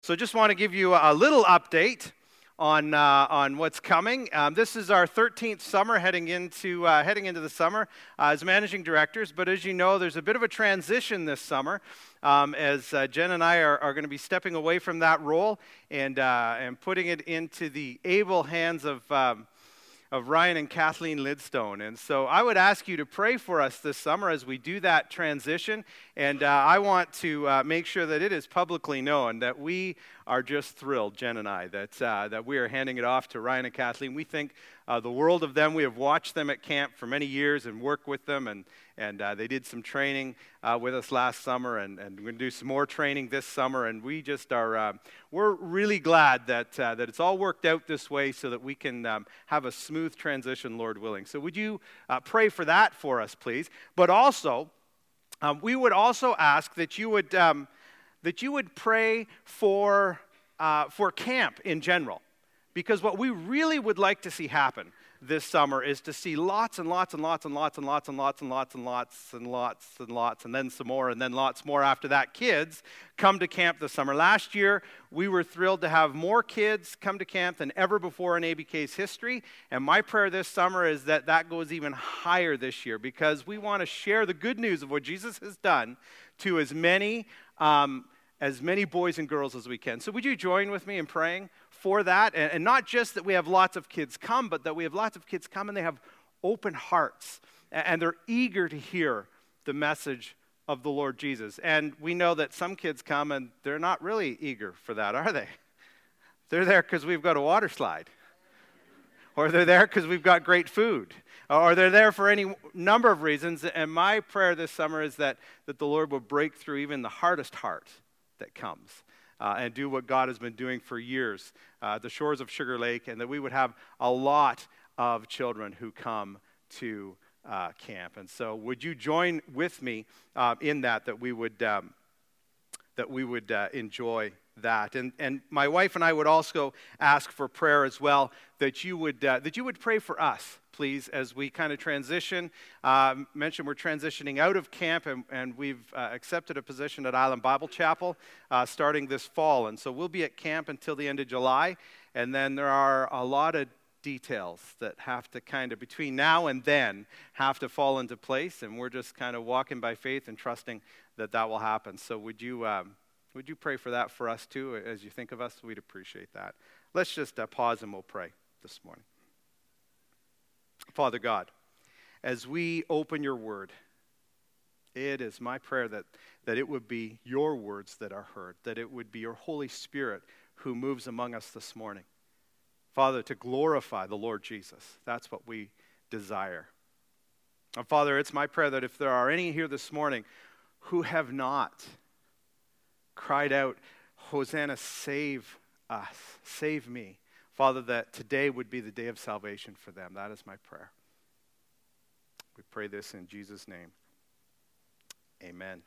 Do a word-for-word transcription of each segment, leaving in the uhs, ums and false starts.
So just want to give you a little update on uh, on what's coming. Um, this is our thirteenth summer heading into uh, heading into the summer uh, as managing directors. But as you know, there's a bit of a transition this summer um, as uh, Jen and I are, are going to be stepping away from that role and uh, and putting it into the able hands of. Um, of Ryan and Kathleen Lidstone. And so I would ask you to pray for us this summer as we do that transition. And uh, I want to uh, make sure that it is publicly known that we are just thrilled, Jen and I, that uh, that we are handing it off to Ryan and Kathleen. We think uh, the world of them. We have watched them at camp for many years and worked with them, and and uh, they did some training uh, with us last summer, and, and we're going to do some more training this summer. And we just are uh, we're really glad that uh, that it's all worked out this way, so that we can um, have a smooth transition, Lord willing. So would you uh, pray for that for us, please? But also, um, we would also ask that you would um, that you would pray for uh, for camp in general, because what we really would like to see happen this summer is to see lots and lots and lots and lots and lots and lots and lots and lots and lots and lots and then some more and then lots more after that kids come to camp this summer. Last year, we were thrilled to have more kids come to camp than ever before in A B K's history. And my prayer this summer is that that goes even higher this year, because we want to share the good news of what Jesus has done to as many um, as many boys and girls as we can. So would you join with me in praying for that? And, and not just that we have lots of kids come, but that we have lots of kids come and they have open hearts and, and they're eager to hear the message of the Lord Jesus. And we know that some kids come and they're not really eager for that, are they? They're there because we've got a water slide. Or they're there because we've got great food. Or they're there for any number of reasons. And my prayer this summer is that, that the Lord will break through even the hardest heart that comes uh, and do what God has been doing for years uh, at the shores of Sugar Lake, and that we would have a lot of children who come to uh, camp. And so would you join with me uh, in that, that we would um, that we would uh, enjoy that. And and my wife and I would also ask for prayer as well, that you would uh, that you would pray for us, please, as we kind of transition. Uh, mentioned we're transitioning out of camp, and, and we've uh, accepted a position at Island Bible Chapel uh, starting this fall. And so we'll be at camp until the end of July, and then there are a lot of details that have to kind of, between now and then, have to fall into place, and we're just kind of walking by faith and trusting that that will happen. So would you um, would you pray for that for us too, as you think of us? We'd appreciate that. Let's just uh, pause and we'll pray this morning. Father God, as we open your word, it is my prayer that, that it would be your words that are heard, that it would be your Holy Spirit who moves among us this morning. Father, to glorify the Lord Jesus, that's what we desire. And Father, it's my prayer that if there are any here this morning who have not cried out, Hosanna, save us, save me, Father, that today would be the day of salvation for them. That is my prayer. We pray this in Jesus' name. Amen.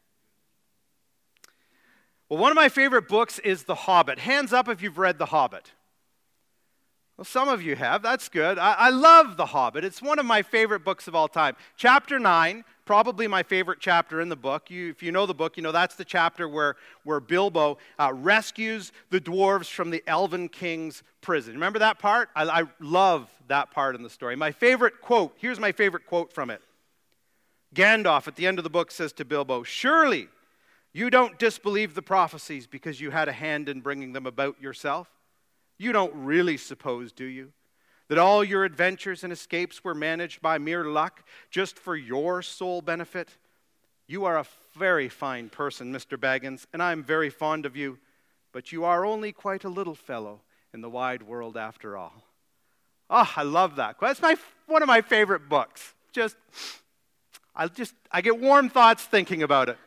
Well, one of my favorite books is The Hobbit. Hands up if you've read The Hobbit. Well, some of you have. That's good. I, I love The Hobbit. It's one of my favorite books of all time. Chapter nine, probably my favorite chapter in the book. You, if you know the book, you know that's the chapter where, where Bilbo uh, rescues the dwarves from the Elven King's prison. Remember that part? I, I love that part in the story. My favorite quote, here's my favorite quote from it. Gandalf at the end of the book says to Bilbo, "Surely you don't disbelieve the prophecies because you had a hand in bringing them about yourself? You don't really suppose, do you, that all your adventures and escapes were managed by mere luck just for your sole benefit? You are a very fine person, Mister Baggins, and I am very fond of you, but you are only quite a little fellow in the wide world after all." Oh, I love that. That's my one of my favorite books. Just, I just, I get warm thoughts thinking about it.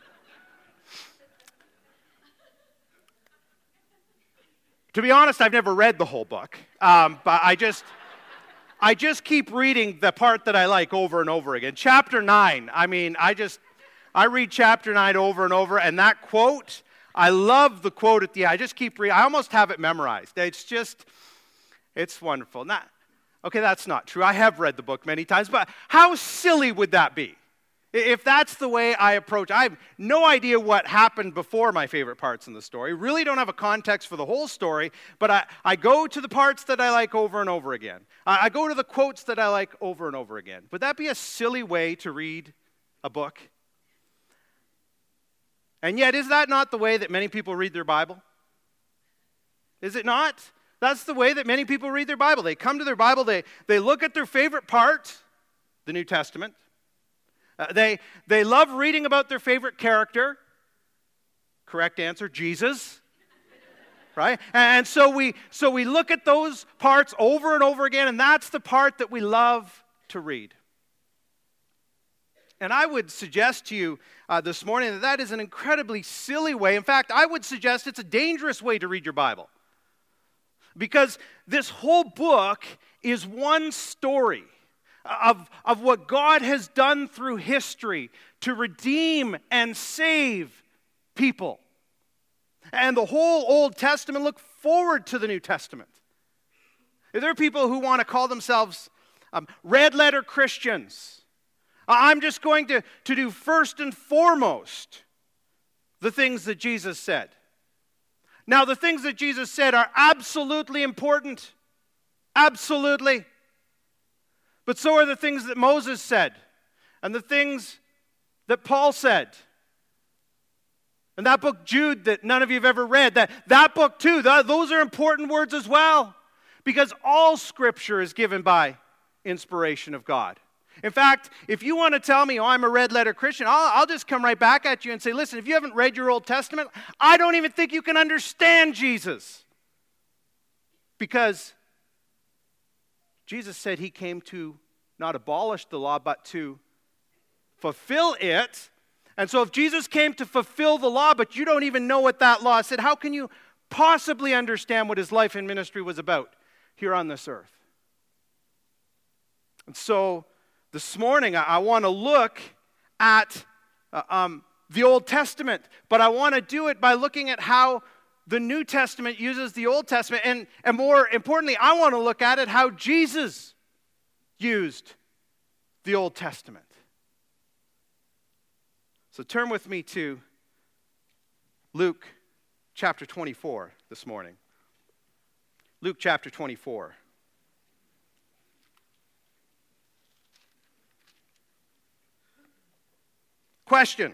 To be honest, I've never read the whole book, um, but I just, I just keep reading the part that I like over and over again. Chapter nine, I mean, I just, I read chapter nine over and over, and that quote, I love the quote at the end. I just keep reading. I almost have it memorized. It's just, it's wonderful. Not, okay, that's not true. I have read the book many times, but how silly would that be? If that's the way I approach, I have no idea what happened before my favorite parts in the story. Really don't have a context for the whole story, but I, I go to the parts that I like over and over again. I, I go to the quotes that I like over and over again. Would that be a silly way to read a book? And yet, is that not the way that many people read their Bible? Is it not? That's the way that many people read their Bible. They come to their Bible, they, they look at their favorite part, the New Testament. Uh, they, they love reading about their favorite character. Correct answer, Jesus. Right? And so we, so we look at those parts over and over again, and that's the part that we love to read. And I would suggest to you uh, this morning that that is an incredibly silly way. In fact, I would suggest it's a dangerous way to read your Bible. Because this whole book is one story of, of what God has done through history to redeem and save people. And the whole Old Testament look forward to the New Testament. There are people who want to call themselves um, red letter Christians. I'm just going to, to do first and foremost the things that Jesus said. Now, the things that Jesus said are absolutely important. Absolutely. But so are the things that Moses said, and the things that Paul said. And that book, Jude, that none of you have ever read, that, that book too, that, those are important words as well. Because all Scripture is given by inspiration of God. In fact, if you want to tell me, oh, I'm a red letter Christian, I'll, I'll just come right back at you and say, listen, if you haven't read your Old Testament, I don't even think you can understand Jesus. Because Jesus said he came to not abolish the law, but to fulfill it. And so if Jesus came to fulfill the law, but you don't even know what that law said, how can you possibly understand what his life and ministry was about here on this earth? And so this morning, I, I want to look at uh, um, the Old Testament, but I want to do it by looking at how the New Testament uses the Old Testament, and, and more importantly, I want to look at it how Jesus used the Old Testament. So turn with me to Luke chapter twenty-four this morning. Luke chapter twenty-four. Question.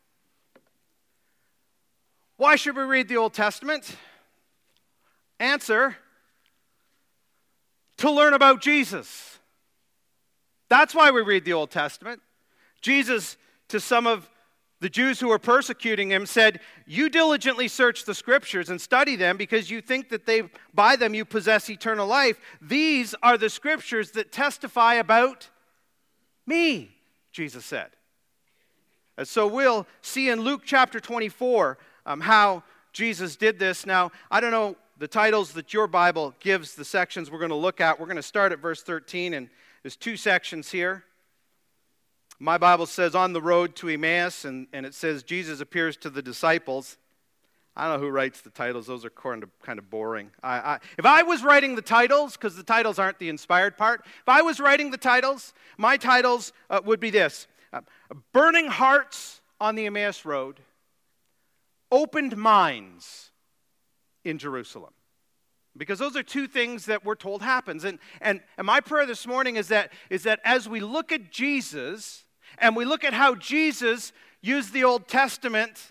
Why should we read the Old Testament? Answer. To learn about Jesus. That's why we read the Old Testament. Jesus, to some of the Jews who were persecuting him, said, you diligently search the Scriptures and study them because you think that they, by them you possess eternal life. These are the Scriptures that testify about me, Jesus said. And so we'll see in Luke chapter twenty-four um, how Jesus did this. Now, I don't know the titles that your Bible gives the sections we're going to look at. We're going to start at verse thirteen, and there's two sections here. My Bible says, on the road to Emmaus, and, and it says, Jesus appears to the disciples. I don't know who writes the titles. Those are kind of, kind of boring. I, I, if I was writing the titles, because the titles aren't the inspired part, if I was writing the titles, my titles uh, would be this. Uh, burning hearts on the Emmaus Road, opened minds in Jerusalem. Because those are two things that we're told happens. And, and, and my prayer this morning is that, is that as we look at Jesus, and we look at how Jesus used the Old Testament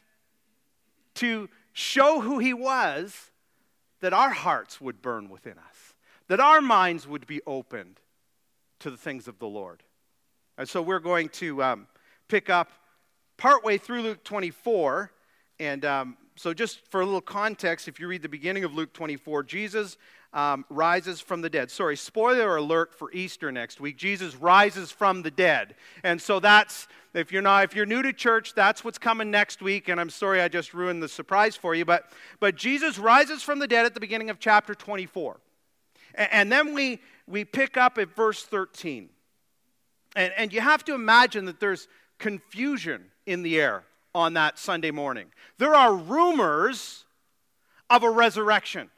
to show who he was, that our hearts would burn within us, that our minds would be opened to the things of the Lord. And so we're going to um, pick up partway through Luke twenty-four. And um, so just for a little context, if you read the beginning of Luke twenty-four, Jesus um, rises from the dead. Sorry, spoiler alert for Easter next week. Jesus rises from the dead. And so that's, if you're not, if you're new to church, that's what's coming next week. And I'm sorry I just ruined the surprise for you. But, but Jesus rises from the dead at the beginning of chapter twenty-four. And, and then we, we pick up at verse thirteen. And, and you have to imagine that there's confusion in the air on that Sunday morning. There are rumors of a resurrection.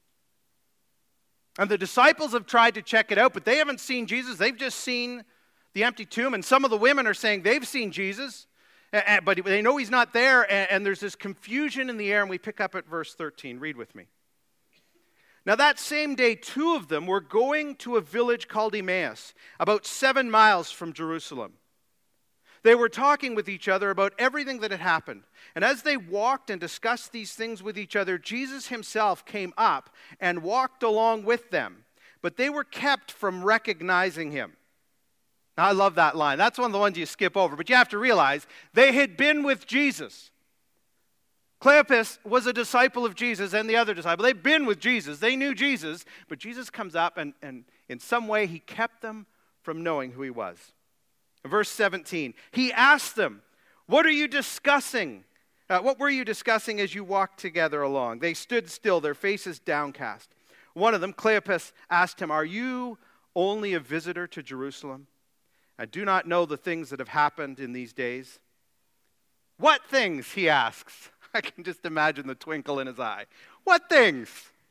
And the disciples have tried to check it out, but they haven't seen Jesus. They've just seen the empty tomb, and some of the women are saying they've seen Jesus, but they know he's not there, and there's this confusion in the air, and we pick up at verse thirteen. Read with me. Now that same day, two of them were going to a village called Emmaus, about seven miles from Jerusalem. They were talking with each other about everything that had happened. And as they walked and discussed these things with each other, Jesus himself came up and walked along with them. But they were kept from recognizing him. Now, I love that line. That's one of the ones you skip over. But you have to realize they had been with Jesus. Cleopas was a disciple of Jesus and the other disciple. They'd been with Jesus. They knew Jesus. But Jesus comes up and, and in some way he kept them from knowing who he was. Verse seventeen, he asked them, what are you discussing? Uh, what were you discussing as you walked together along? They stood still, their faces downcast. One of them, Cleopas, asked him, are you only a visitor to Jerusalem? I do not know the things that have happened in these days. What things, he asks. I can just imagine the twinkle in his eye. What things?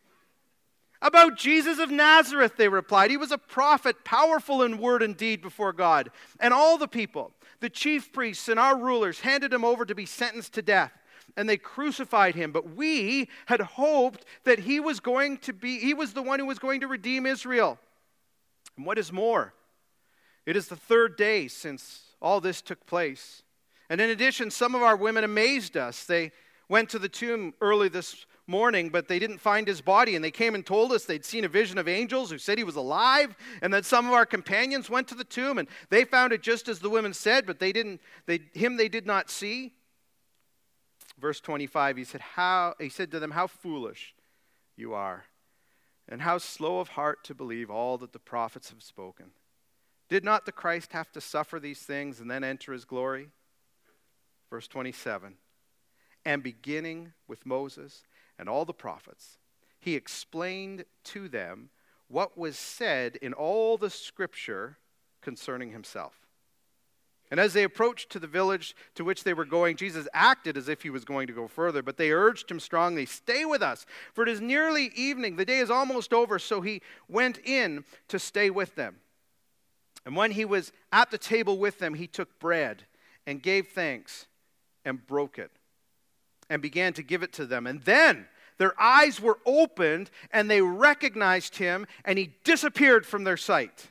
About Jesus of Nazareth, they replied. He was a prophet, powerful in word and deed before God. And all the people, the chief priests and our rulers, handed him over to be sentenced to death. And they crucified him. But we had hoped that he was going to be, he was the one who was going to redeem Israel. And what is more, it is the third day since all this took place. And in addition, some of our women amazed us. They went to the tomb early this morning, but they didn't find his body. And they came and told us they'd seen a vision of angels who said he was alive. And then some of our companions went to the tomb, and they found it just as the women said, but they didn't, they, him they did not see. Verse twenty-five, he said, how, he said to them, how foolish you are, and how slow of heart to believe all that the prophets have spoken. Did not the Christ have to suffer these things and then enter his glory? Verse twenty-seven, and beginning with Moses and all the prophets, he explained to them what was said in all the scripture concerning himself. And as they approached to the village to which they were going, Jesus acted as if he was going to go further, but they urged him strongly, stay with us, for it is nearly evening. The day is almost over. So he went in to stay with them. And when he was at the table with them, he took bread and gave thanks and broke it and began to give it to them. And then their eyes were opened and they recognized him, and he disappeared from their sight.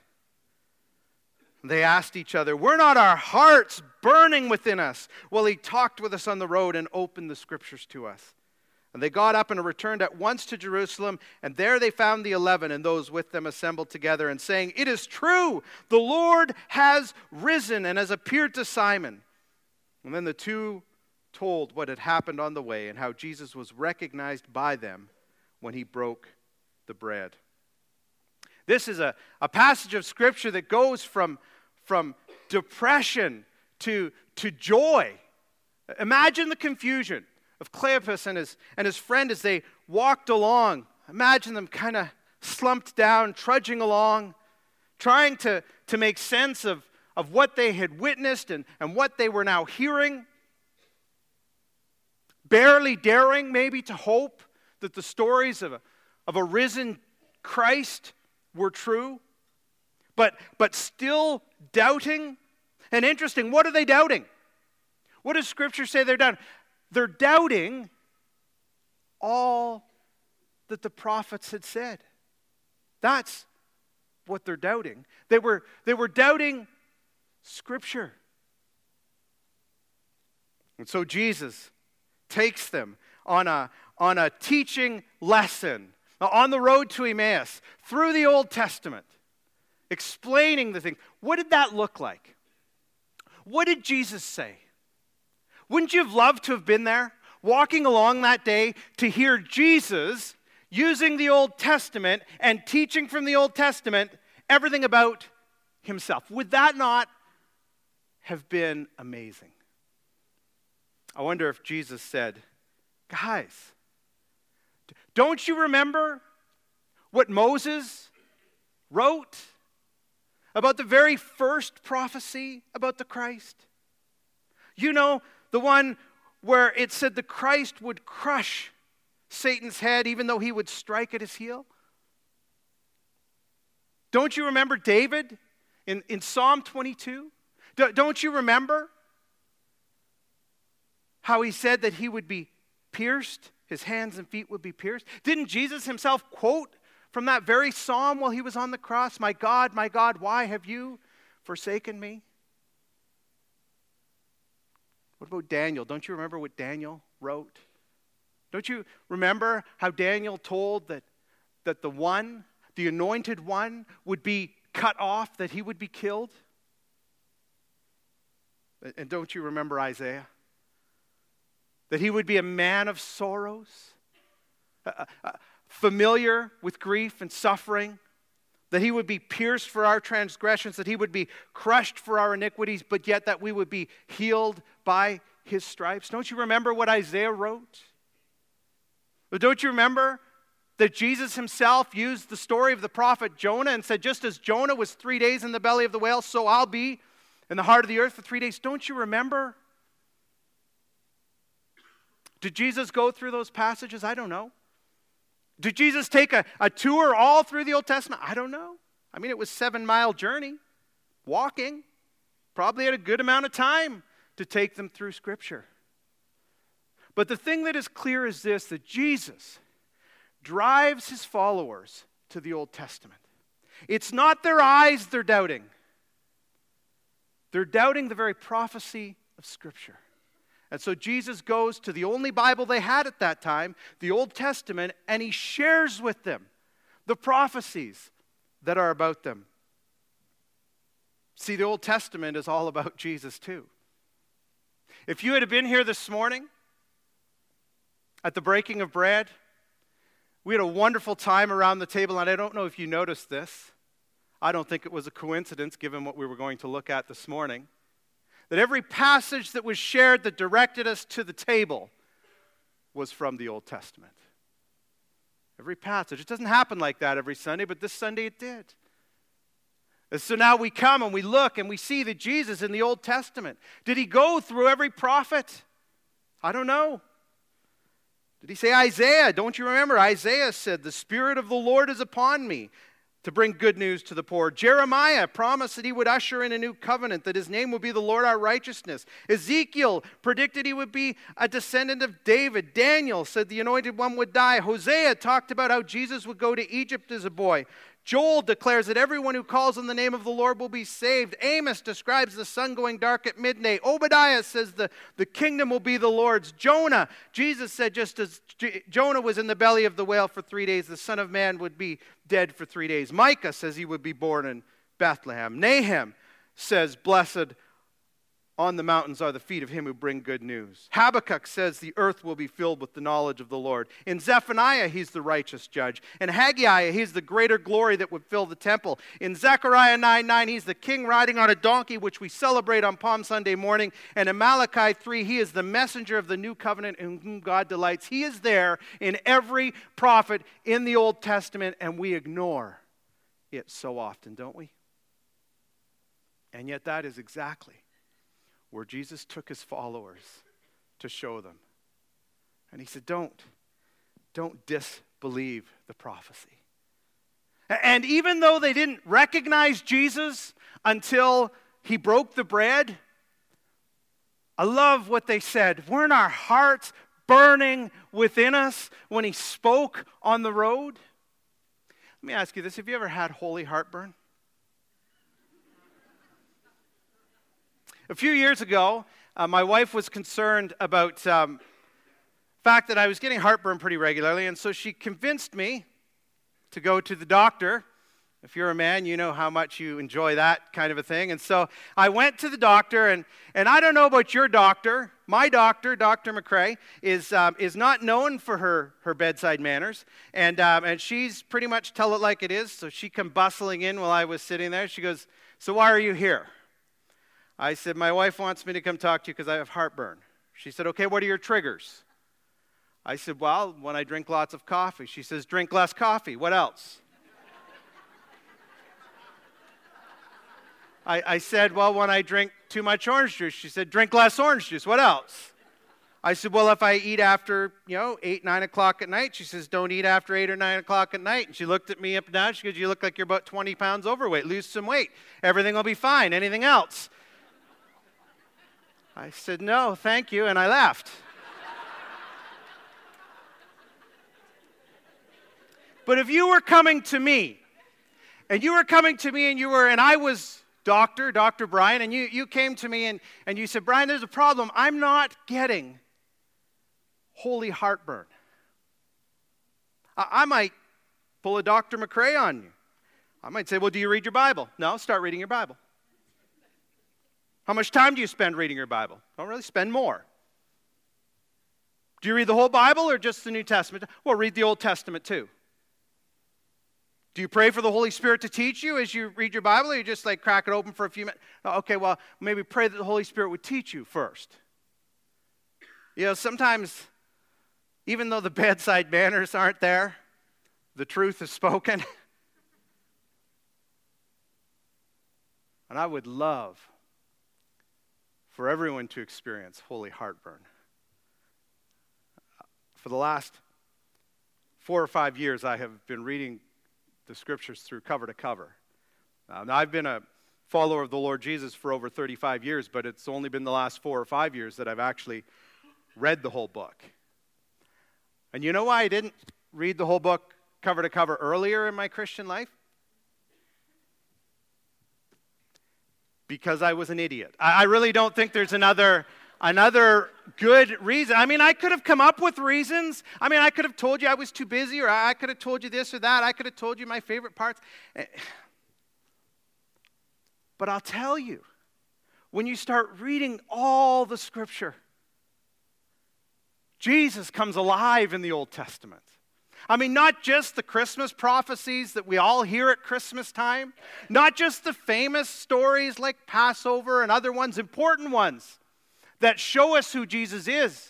They asked each other, were not our hearts burning within us while he talked with us on the road and opened the scriptures to us? And they got up and returned at once to Jerusalem, and there they found the eleven and those with them assembled together and saying, it is true, the Lord has risen and has appeared to Simon. And then the two told what had happened on the way and how Jesus was recognized by them when he broke the bread. This is a, a passage of scripture that goes from, from depression to, to joy. Imagine the confusion of Cleopas and his, and his friend as they walked along. Imagine them kind of slumped down, trudging along, trying to, to make sense of, of what they had witnessed and, and what they were now hearing. Barely daring maybe to hope that the stories of a, of a risen Christ were true, but, but still doubting. And interesting, what are they doubting? What does Scripture say they're doubting? They're doubting all that the prophets had said. That's what they're doubting. They were, they were doubting Scripture. And so Jesus takes them on a, on a teaching lesson on the road to Emmaus, through the Old Testament, explaining the thing. What did that look like? What did Jesus say? Wouldn't you have loved to have been there, walking along that day to hear Jesus using the Old Testament and teaching from the Old Testament everything about himself? Would that not have been amazing? I wonder if Jesus said, guys, don't you remember what Moses wrote about the very first prophecy about the Christ? You know, the one where it said the Christ would crush Satan's head even though he would strike at his heel? Don't you remember David In, in Psalm twenty-two, do, don't you remember how he said that he would be pierced, his hands and feet would be pierced? Didn't Jesus himself quote from that very psalm while he was on the cross? My God, my God, why have you forsaken me? What about Daniel? Don't you remember what Daniel wrote? Don't you remember how Daniel told that, that the one, the anointed one, would be cut off, that he would be killed? And don't you remember Isaiah? That he would be a man of sorrows, uh, uh, familiar with grief and suffering, that he would be pierced for our transgressions, that he would be crushed for our iniquities, but yet that we would be healed by his stripes. Don't you remember what Isaiah wrote? But don't you remember that Jesus himself used the story of the prophet Jonah and said, just as Jonah was three days in the belly of the whale, so I'll be in the heart of the earth for three days. Don't you remember? Did Jesus go through those passages? I don't know. Did Jesus take a, a tour all through the Old Testament? I don't know. I mean, it was a seven-mile journey, walking. Probably had a good amount of time to take them through Scripture. But the thing that is clear is this, that Jesus drives his followers to the Old Testament. It's not their eyes they're doubting. They're doubting the very prophecy of Scripture. And so Jesus goes to the only Bible they had at that time, the Old Testament, and he shares with them the prophecies that are about them. See, the Old Testament is all about Jesus too. If you had been here this morning at the breaking of bread, we had a wonderful time around the table, and I don't know if you noticed this. I don't think it was a coincidence given what we were going to look at this morning. That every passage that was shared that directed us to the table was from the Old Testament. Every passage. It doesn't happen like that every Sunday, but this Sunday it did. And so now we come and we look and we see that Jesus in the Old Testament, did he go through every prophet? I don't know. Did he say Isaiah? Don't you remember? Isaiah said, the Spirit of the Lord is upon me to bring good news to the poor. Jeremiah promised that he would usher in a new covenant, that his name would be the Lord our righteousness. Ezekiel predicted he would be a descendant of David. Daniel said the anointed one would die. Hosea talked about how Jesus would go to Egypt as a boy. Joel declares that everyone who calls on the name of the Lord will be saved. Amos describes the sun going dark at midday. Obadiah says the, the kingdom will be the Lord's. Jonah, Jesus said just as J- Jonah was in the belly of the whale for three days, the Son of Man would be dead for three days. Micah says he would be born in Bethlehem. Nahum says, blessed on the mountains are the feet of him who bring good news. Habakkuk says the earth will be filled with the knowledge of the Lord. In Zephaniah, he's the righteous judge. In Haggai, he's the greater glory that would fill the temple. In Zechariah nine nine, he's the king riding on a donkey, which we celebrate on Palm Sunday morning. And in Malachi three, he is the messenger of the new covenant in whom God delights. He is there in every prophet in the Old Testament, and we ignore it so often, don't we? And yet that is exactly where Jesus took his followers to show them. And he said, don't, don't disbelieve the prophecy. And even though they didn't recognize Jesus until he broke the bread, I love what they said. Weren't our hearts burning within us when he spoke on the road? Let me ask you this. Have you ever had holy heartburn? A few years ago, uh, my wife was concerned about um, the fact that I was getting heartburn pretty regularly, and so she convinced me to go to the doctor. If you're a man, you know how much you enjoy that kind of a thing. And so I went to the doctor, and, and I don't know about your doctor. My doctor, Doctor McCrae, is um, is not known for her, her bedside manners, and um, and she's pretty much tell it like it is. So she come bustling in while I was sitting there. She goes, "So why are you here?" I said, "My wife wants me to come talk to you because I have heartburn." She said, "Okay, what are your triggers?" I said, "Well, when I drink lots of coffee." She says, "Drink less coffee. What else?" I, I said, "Well, when I drink too much orange juice." She said, "Drink less orange juice. What else?" I said, well, if I eat after, you know, eight, nine o'clock at night. She says, don't eat after eight or nine o'clock at night. And she looked at me up and down. She goes, you look like you're about twenty pounds overweight. Lose some weight. Everything will be fine. Anything else? I said, no, thank you, and I left. But if you were coming to me, and you were coming to me and you were, and I was Doctor, Doctor Brian, and you, you came to me and, and you said, Brian, there's a problem. I'm not getting holy heartburn. I, I might pull a Doctor McCrae on you. I might say, well, do you read your Bible? No, start reading your Bible. How much time do you spend reading your Bible? Don't really spend more. Do you read the whole Bible or just the New Testament? Well, read the Old Testament too. Do you pray for the Holy Spirit to teach you as you read your Bible, or you just like crack it open for a few minutes? Okay, well, maybe pray that the Holy Spirit would teach you first. You know, sometimes, even though the bedside manners aren't there, the truth is spoken. And I would love for everyone to experience holy heartburn. For the last four or five years, I have been reading the scriptures through cover to cover. Uh, now, I've been a follower of the Lord Jesus for over thirty-five years, but it's only been the last four or five years that I've actually read the whole book. And you know why I didn't read the whole book cover to cover earlier in my Christian life? Because I was an idiot. I, I really don't think there's another Another good reason. I mean, I could have come up with reasons. I mean, I could have told you I was too busy, or I could have told you this or that. I could have told you my favorite parts. But I'll tell you, when you start reading all the Scripture, Jesus comes alive in the Old Testament. I mean, not just the Christmas prophecies that we all hear at Christmas time, not just the famous stories like Passover and other ones, important ones, that show us who Jesus is.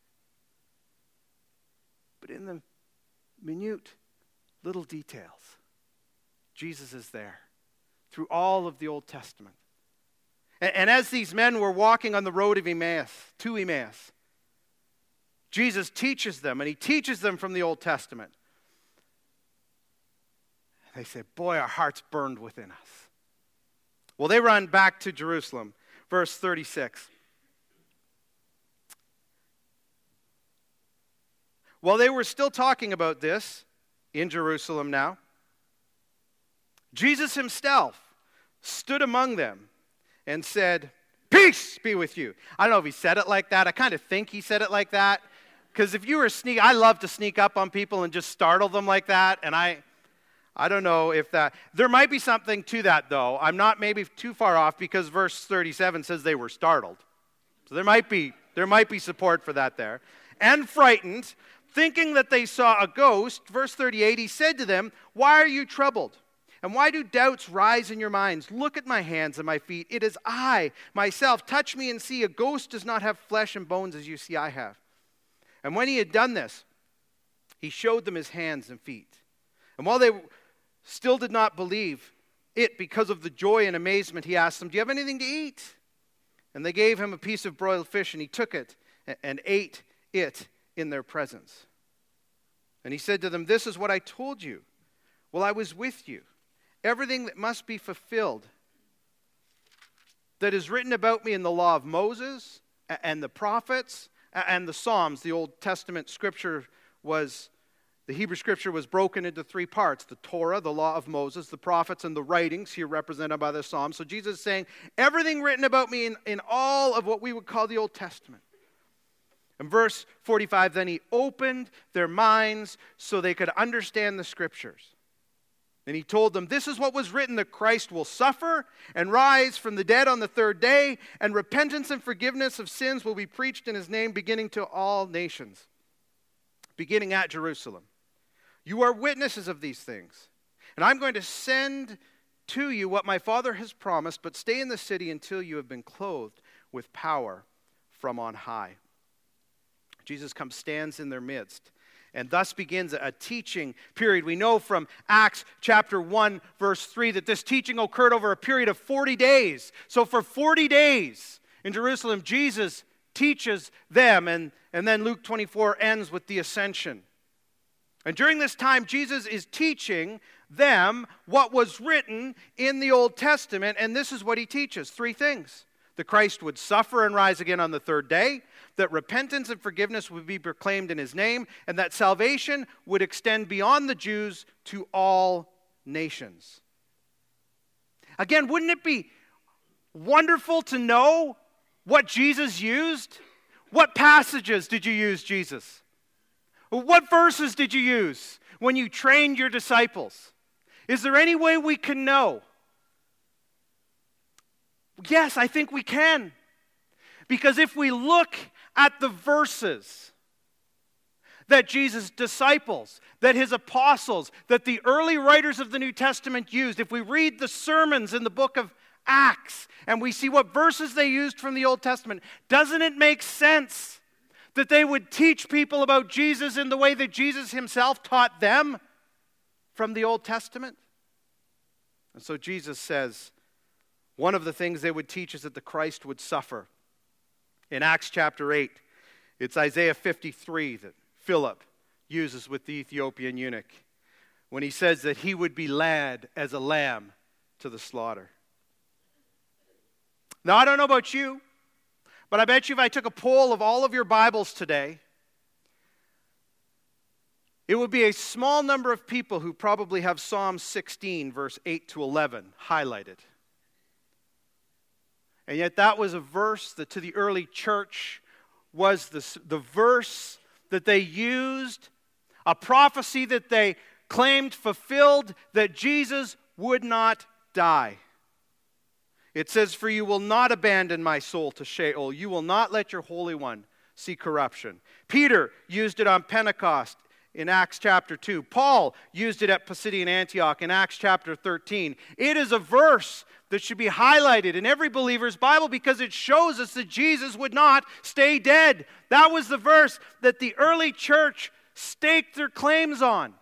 But in the minute little details, Jesus is there through all of the Old Testament. And, and as these men were walking on the road of Emmaus, to Emmaus, Jesus teaches them, and he teaches them from the Old Testament. They say, boy, our hearts burned within us. Well, they run back to Jerusalem. Verse thirty-six. While they were still talking about this in Jerusalem now, Jesus himself stood among them and said, peace be with you. I don't know if he said it like that. I kind of think he said it like that. Because if you were sneak, I love to sneak up on people and just startle them like that. And I, I don't know if that, there might be something to that though. I'm not maybe too far off because verse thirty-seven says they were startled. So there might be, there might be support for that there. And frightened, thinking that they saw a ghost, verse thirty-eight, he said to them, why are you troubled? And why do doubts rise in your minds? Look at my hands and my feet. It is I, myself. Touch me and see. A ghost does not have flesh and bones as you see I have. And when he had done this, he showed them his hands and feet. And while they still did not believe it because of the joy and amazement, he asked them, do you have anything to eat? And they gave him a piece of broiled fish, and he took it and ate it in their presence. And he said to them, this is what I told you while I was with you. Everything that must be fulfilled that is written about me in the law of Moses and the prophets and the Psalms. The Old Testament scripture was, the Hebrew scripture was broken into three parts. The Torah, the law of Moses, the prophets, and the writings here represented by the Psalms. So Jesus is saying, everything written about me in, in all of what we would call the Old Testament. In verse forty-five, then he opened their minds so they could understand the scriptures. And he told them, this is what was written, that Christ will suffer and rise from the dead on the third day, and repentance and forgiveness of sins will be preached in his name, beginning to all nations, beginning at Jerusalem. You are witnesses of these things. And I'm going to send to you what my Father has promised, but stay in the city until you have been clothed with power from on high. Jesus comes, stands in their midst, and thus begins a teaching period. We know from Acts chapter one, verse three, that this teaching occurred over a period of forty days. So for forty days in Jerusalem, Jesus teaches them, and, and then Luke twenty-four ends with the ascension. And during this time, Jesus is teaching them what was written in the Old Testament, and this is what he teaches. Three things. That Christ would suffer and rise again on the third day, that repentance and forgiveness would be proclaimed in his name, and that salvation would extend beyond the Jews to all nations. Again, wouldn't it be wonderful to know what Jesus used? What passages did you use, Jesus? What verses did you use when you trained your disciples? Is there any way we can know? Yes, I think we can. Because if we look at the verses that Jesus' disciples, that his apostles, that the early writers of the New Testament used, if we read the sermons in the book of Acts and we see what verses they used from the Old Testament, doesn't it make sense that they would teach people about Jesus in the way that Jesus himself taught them from the Old Testament? And so Jesus says, one of the things they would teach is that the Christ would suffer. In Acts chapter eight, it's Isaiah fifty-three that Philip uses with the Ethiopian eunuch when he says that he would be led as a lamb to the slaughter. Now, I don't know about you, but I bet you if I took a poll of all of your Bibles today, it would be a small number of people who probably have Psalm sixteen, verse eight to eleven highlighted. And yet that was a verse that to the early church was the, the verse that they used, a prophecy that they claimed fulfilled, that Jesus would not die. It says, "For you will not abandon my soul to Sheol. You will not let your Holy One see corruption." Peter used it on Pentecost in Acts chapter two. Paul used it at Pisidian Antioch in Acts chapter thirteen. It is a verse that should be highlighted in every believer's Bible because it shows us that Jesus would not stay dead. That was the verse that the early church staked their claims on.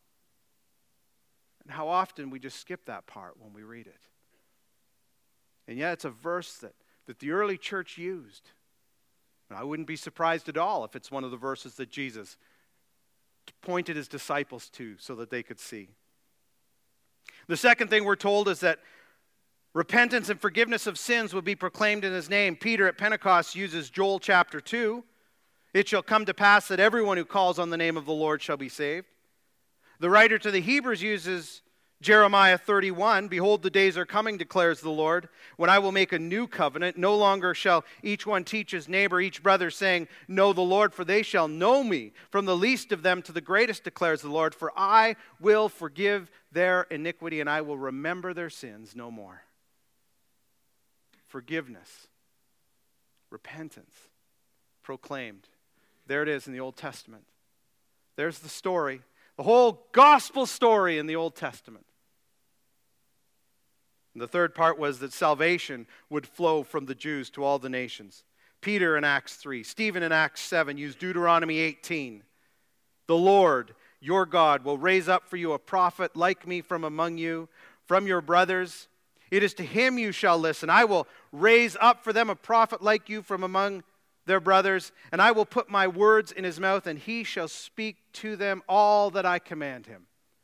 And how often we just skip that part when we read it. And yet it's a verse that, that the early church used. And I wouldn't be surprised at all if it's one of the verses that Jesus pointed his disciples to so that they could see. The second thing we're told is that repentance and forgiveness of sins will be proclaimed in his name. Peter at Pentecost uses Joel chapter two. "It shall come to pass that everyone who calls on the name of the Lord shall be saved." The writer to the Hebrews uses Jeremiah thirty-one. "Behold, the days are coming, declares the Lord, when I will make a new covenant. No longer shall each one teach his neighbor, each brother, saying, 'Know the Lord,' for they shall know me, from the least of them to the greatest, declares the Lord. For I will forgive their iniquity, and I will remember their sins no more." Forgiveness, repentance, proclaimed. There it is in the Old Testament. There's the story, the whole gospel story in the Old Testament. And the third part was that salvation would flow from the Jews to all the nations. Peter in Acts three, Stephen in Acts seven used Deuteronomy eighteen. "The Lord, your God, will raise up for you a prophet like me from among you, from your brothers. It is to him you shall listen. I will raise up for them a prophet like you from among their brothers, and I will put my words in his mouth, and he shall speak to them all that I command him."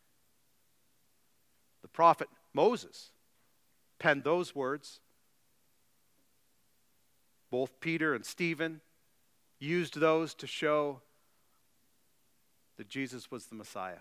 The prophet Moses penned those words. Both Peter and Stephen used those to show that Jesus was the Messiah.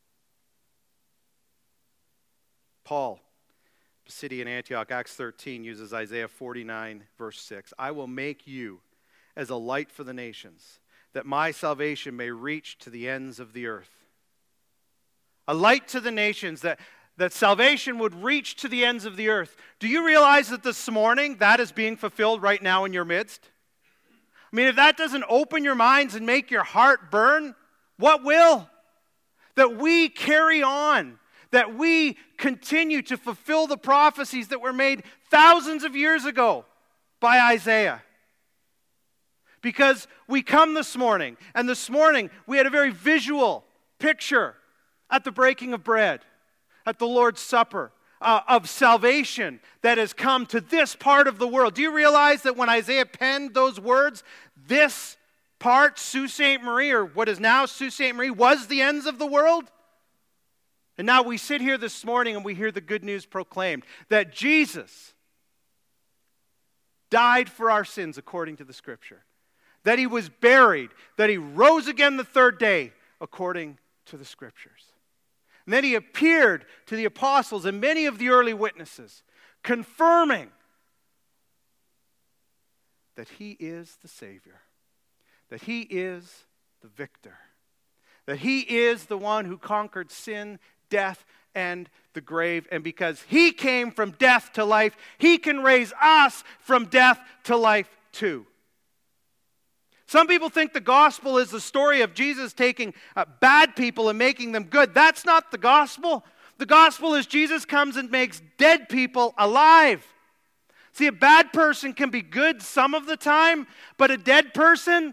Paul, Pisidian Antioch, Acts thirteen, uses Isaiah forty-nine, verse six. "I will make you as a light for the nations, that my salvation may reach to the ends of the earth." A light to the nations, that, that salvation would reach to the ends of the earth. Do you realize that this morning that is being fulfilled right now in your midst? I mean, if that doesn't open your minds and make your heart burn, what will? That we carry on, that we continue to fulfill the prophecies that were made thousands of years ago by Isaiah. Because we come this morning, and this morning we had a very visual picture at the breaking of bread, at the Lord's Supper, uh, of salvation that has come to this part of the world. Do you realize that when Isaiah penned those words, this part, Sault Ste. Marie, or what is now Sault Ste. Marie, was the ends of the world? And now we sit here this morning and we hear the good news proclaimed that Jesus died for our sins according to the Scripture, that he was buried, that he rose again the third day according to the Scriptures. And then he appeared to the apostles and many of the early witnesses, confirming that he is the Savior, that he is the victor, that he is the one who conquered sin, death, and the grave. And because he came from death to life, he can raise us from death to life too. Some people think the gospel is the story of Jesus taking uh, bad people and making them good. That's not the gospel. The gospel is Jesus comes and makes dead people alive. See, a bad person can be good some of the time, but a dead person,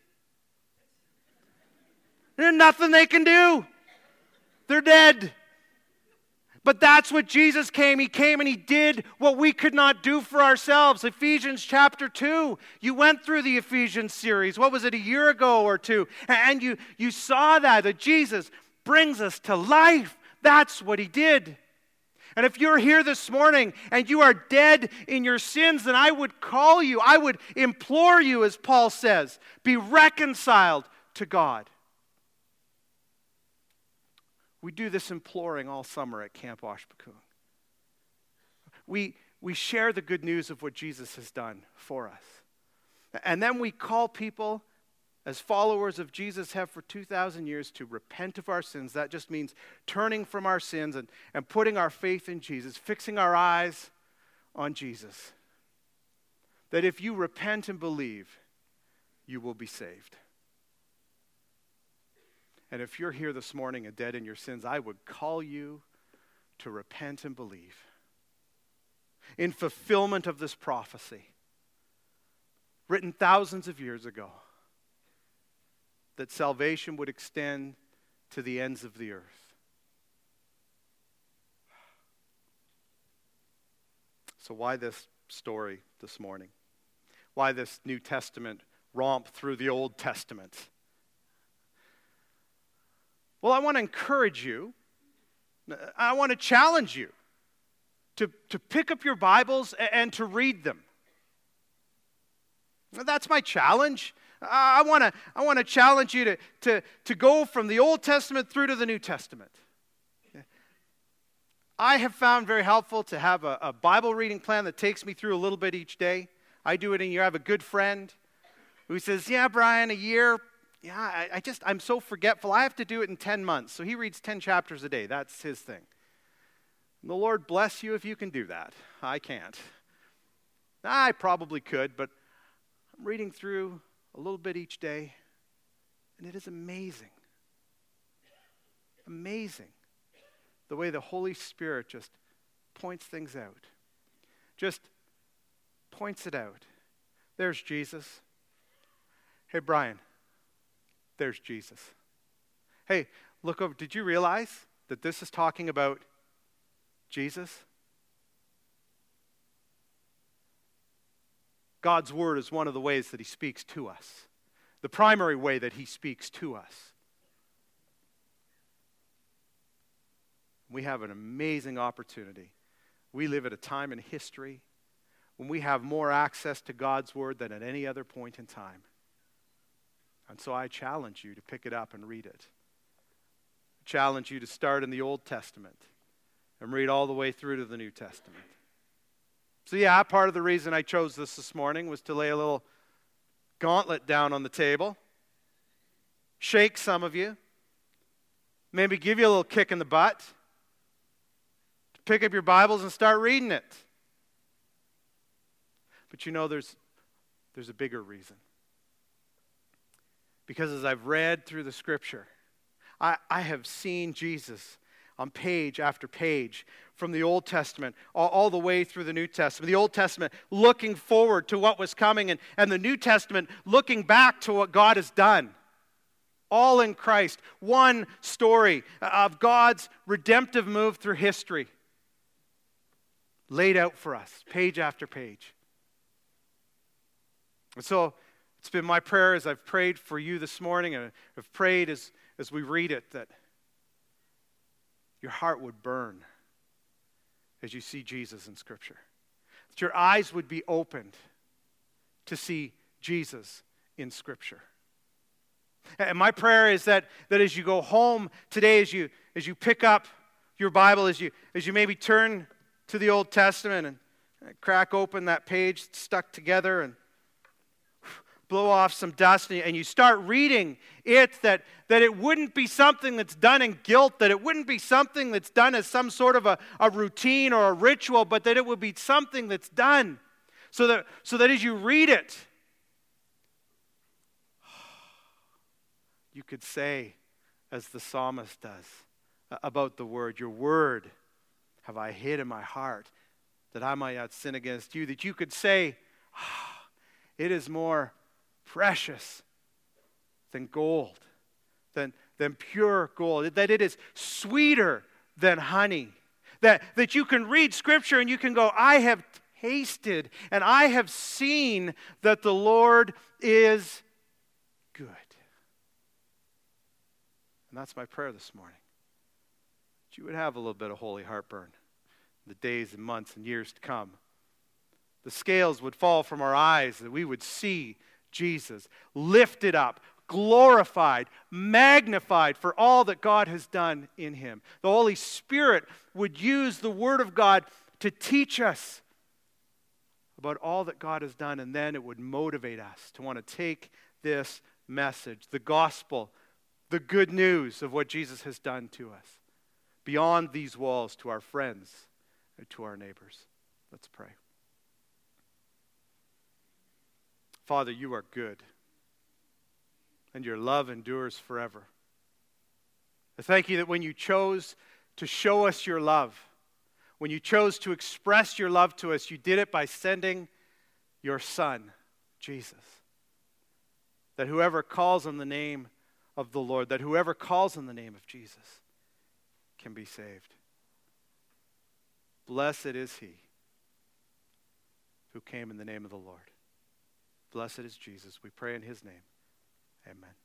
there's nothing they can do. They're dead. But that's what Jesus came. He came and he did what we could not do for ourselves. Ephesians chapter two. You went through the Ephesians series. What was it, a year ago or two? And you, you saw that, that Jesus brings us to life. That's what he did. And if you're here this morning and you are dead in your sins, then I would call you, I would implore you, as Paul says, be reconciled to God. We do this imploring all summer at Camp Oshpakun. We, we share the good news of what Jesus has done for us. And then we call people, as followers of Jesus have for two thousand years, to repent of our sins. That just means turning from our sins and, and putting our faith in Jesus, fixing our eyes on Jesus. That if you repent and believe, you will be saved. And if you're here this morning and dead in your sins, I would call you to repent and believe. In fulfillment of this prophecy, written thousands of years ago, that salvation would extend to the ends of the earth. So why this story this morning? Why this New Testament romp through the Old Testament? Well, I want to encourage you, I want to challenge you to, to pick up your Bibles and to read them. That's my challenge. I want to, I want to challenge you to, to, to go from the Old Testament through to the New Testament. I have found very helpful to have a, a Bible reading plan that takes me through a little bit each day. I do it in a year. I have a good friend who says, yeah, Brian, a year... Yeah, I, I just, I'm so forgetful. I have to do it in ten months. So he reads ten chapters a day. That's his thing. And the Lord bless you if you can do that. I can't. I probably could, but I'm reading through a little bit each day, and it is amazing. Amazing the way the Holy Spirit just points things out. Just points it out. There's Jesus. Hey, Brian. There's Jesus. Hey, look over. Did you realize that this is talking about Jesus? God's word is one of the ways that he speaks to us. The primary way that he speaks to us. We have an amazing opportunity. We live at a time in history when we have more access to God's word than at any other point in time. And so I challenge you to pick it up and read it. I challenge you to start in the Old Testament and read all the way through to the New Testament. So yeah, part of the reason I chose this this morning was to lay a little gauntlet down on the table, shake some of you, maybe give you a little kick in the butt, to pick up your Bibles and start reading it. But you know, there's, there's a bigger reason. Because as I've read through the Scripture, I, I have seen Jesus on page after page from the Old Testament all, all the way through the New Testament. The Old Testament looking forward to what was coming, and, and the New Testament looking back to what God has done. All in Christ. One story of God's redemptive move through history. laid out for us, page after page. And so it's been my prayer as I've prayed for you this morning, and I've prayed as, as we read it, that your heart would burn as you see Jesus in Scripture. That your eyes would be opened to see Jesus in Scripture. And my prayer is that, that as you go home today, as you as you pick up your Bible, as you as you maybe turn to the Old Testament and crack open that page stuck together and blow off some dust, and you start reading it, that, that it wouldn't be something that's done in guilt, that it wouldn't be something that's done as some sort of a, a routine or a ritual, but that it would be something that's done so that, so that as you read it, you could say, as the psalmist does, about the word, your word have I hid in my heart, that I might not sin against you. That you could say, oh, it is more precious than gold, than, than pure gold, that it is sweeter than honey. That, that you can read Scripture and you can go, I have tasted and I have seen that the Lord is good. And that's my prayer this morning. That you would have a little bit of holy heartburn in the days and months and years to come. The scales would fall from our eyes, that we would see Jesus lifted up, glorified, magnified for all that God has done in him. The Holy Spirit would use the Word of God to teach us about all that God has done, and then it would motivate us to want to take this message, the gospel, the good news of what Jesus has done to us, beyond these walls to our friends and to our neighbors. Let's pray. Father, you are good, and your love endures forever. I thank you that when you chose to show us your love, when you chose to express your love to us, you did it by sending your Son, Jesus. That whoever calls on the name of the Lord, that whoever calls on the name of Jesus can be saved. Blessed is he who came in the name of the Lord. Blessed is Jesus. We pray in his name. Amen.